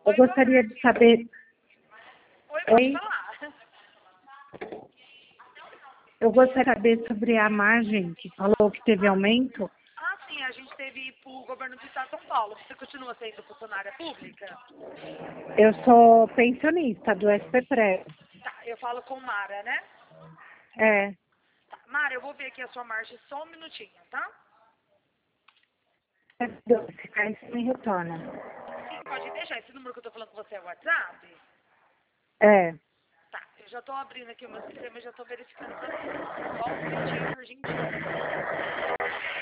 Eu gostaria de saber... Oi, pode Oi? falar. Eu gostaria de saber sobre a margem, que falou que teve aumento. Ah, sim, a gente teve para o governo do estado de São Paulo. Você continua sendo funcionária pública? Eu sou pensionista do SPPRE. Tá, eu falo com Mara, né? É, Tá, Mara, eu vou ver aqui a sua margem só um minutinho, tá? se cair, você me retorna. Sim, pode deixar. Esse número que eu tô falando com você é o WhatsApp? É, Tá, eu já tô abrindo aqui o meu sistema e já tô verificando pra você. Só um minutinho, por gentileza.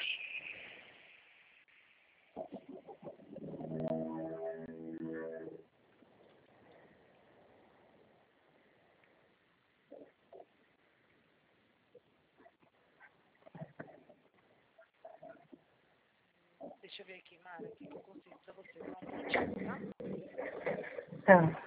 Deixa eu ver aqui, Mara, o que eu consigo pra você. Só um minutinho, tá? tá.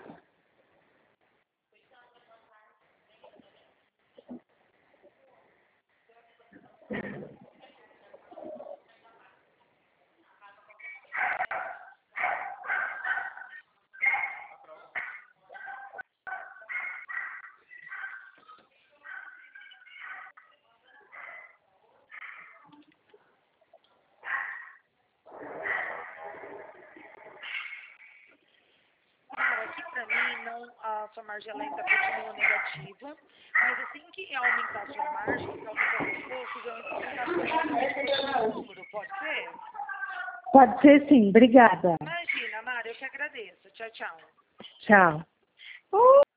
Mara, aqui pra mim, não, a sua margem ela ainda continua negativa, mas assim que aumentar a sua margem, que aumentar aos poucos, eu entro em contato novamente com esse número, pode ser? Pode ser sim, obrigada. Imagina, Mara, eu que agradeço. Tchau, tchau. Tchau.